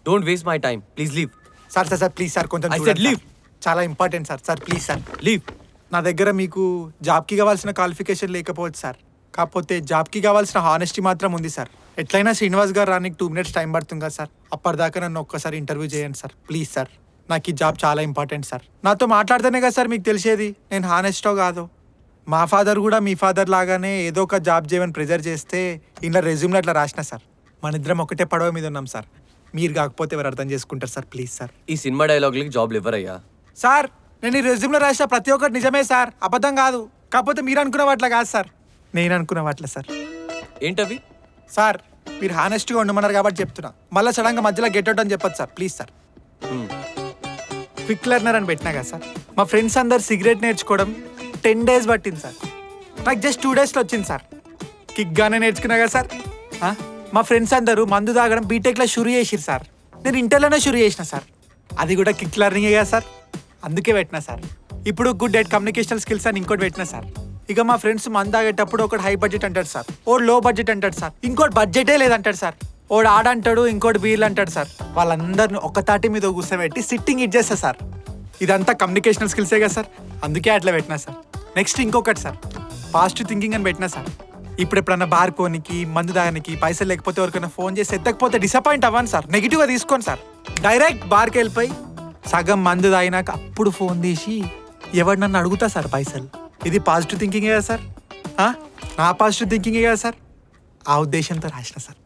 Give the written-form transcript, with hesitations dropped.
Don't waste my time, please leave. Sir sir sir please sir కొంచెం I said చూడండి leave. Sir. చాలా important sir. Sir please sir. Leave. నా దగ్గర మీకు జాబ్కి కావాల్సిన క్వాలిఫికేషన్ లేకపోవచ్చు సార్, కాకపోతే జాబ్కి కావాల్సిన హానెస్టీ మాత్రం ఉంది సార్. ఎట్లయినా శ్రీనివాస్ గారు రానికి 2 minutes టైం పడుతుంది కదా సార్. అప్పటిదాకా నన్ను ఒక్కసారి ఇంటర్వ్యూ చేయండి సార్ ప్లీజ్ సార్. నాకు ఈ జాబ్ చాలా ఇంపార్టెంట్ సార్. నాతో మాట్లాడితేనే కదా సార్ మీకు తెలిసేది నేను హానెస్టో కాదో. మా ఫాదర్ కూడా మీ ఫాదర్ లాగానే ఏదో ఒక జాబ్ చేయమని ప్రెజర్ చేస్తే ఇలా రెజ్యూమ్లో అట్లా రాసిన సార్. మన ఇద్దరం ఒకటే పడవ మీద ఉన్నాం సార్. మీరు కాకపోతే ఎవరు అర్థం చేసుకుంటారు సార్ ప్లీజ్ సార్. ఈ సినిమా డైలాగులకి జాబ్లు ఇవ్వరయ్యా. సార్ నేను ఈ రెజ్యూమ్లో రాసిన ప్రతి ఒక్కటి నిజమే సార్, అబద్ధం కాదు. కాకపోతే మీరు అనుకున్న వాట్లా కాదు సార్, నేను అనుకున్న వాట్ల సార్. ఏంటవి? సార్ మీరు హానెస్ట్గా ఉండమన్నారు కాబట్టి చెప్తున్నా. మళ్ళీ సడన్గా మధ్యలో గెట్ అవుట్ అని చెప్పొచ్చు sir please sir. Quick learner అని పెట్టినా కదా సార్. మా ఫ్రెండ్స్ అందరు సిగరెట్ నేర్చుకోవడం 10 days పట్టింది సార్. నాకు జస్ట్ 2 daysలో వచ్చింది సార్. కిక్గానే నేర్చుకున్నా కదా సార్. మా ఫ్రెండ్స్ అందరూ మందు తాగడం బీటెక్లో షురు చేసిరు సార్. నేను ఇంటర్లోనే షురు చేసిన సార్. అది కూడా క్విక్ లెర్నింగే కదా సార్, అందుకే పెట్టినా సార్. ఇప్పుడు గుడ్ ఎట్ కమ్యూనికేషనల్ స్కిల్స్ అని ఇంకోటి పెట్టినా సార్. ఇక మా ఫ్రెండ్స్ మందు తాగేటప్పుడు ఒకటి హై బడ్జెట్ అంటాడు సార్, ఓడు లో బడ్జెట్ అంటాడు సార్, ఇంకోటి బడ్జెటే లేదంటాడు సార్. ఓడు ఆడంటాడు, ఇంకోటి బీర్లు అంటాడు సార్. వాళ్ళందరిని ఒక తాటి మీద కూర్చోబెట్టి సిట్టింగ్ ఇట్ చేస్తా సార్. ఇదంతా కమ్యూనికేషనల్ స్కిల్సే కదా సార్, అందుకే అట్లా పెట్టినా సార్. నెక్స్ట్ ఇంకొకటి సార్, పాజిటివ్ థింకింగ్ అని పెట్టినా సార్. ఇప్పుడు ఎప్పుడన్నా బార్ కోనికి మందు తాగడానికి పైసలు లేకపోతే ఎవరికైనా ఫోన్ చేసి ఎత్తకపోతే డిసప్పాయింట్ అవ్వను సార్, నెగిటివ్గా తీసుకోండి సార్. డైరెక్ట్ బార్కి వెళ్ళిపోయి సగం మందు తాగినాక అప్పుడు ఫోన్ తీసి ఎవరు నన్ను అడుగుతా సార్ పైసలు. ఇది పాజిటివ్ థింకింగే కదా సార్, నా పాజిటివ్ థింకింగే కదా సార్. ఆ ఉద్దేశంతో రాసిన సార్.